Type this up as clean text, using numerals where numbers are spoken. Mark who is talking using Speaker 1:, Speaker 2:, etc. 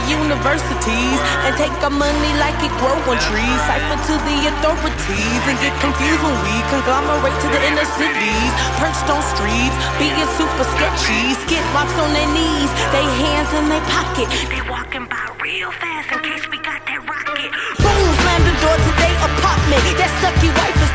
Speaker 1: universities and take our money like it grow on trees. Cipher to the authorities and get confused when we conglomerate to the inner cities. Perched on streets, being super sketchy. Skid marks on their knees, they hands in their pocket. They walking by real fast in case we got that rocket. Boom, slam the door to their apartment. That sucky wife is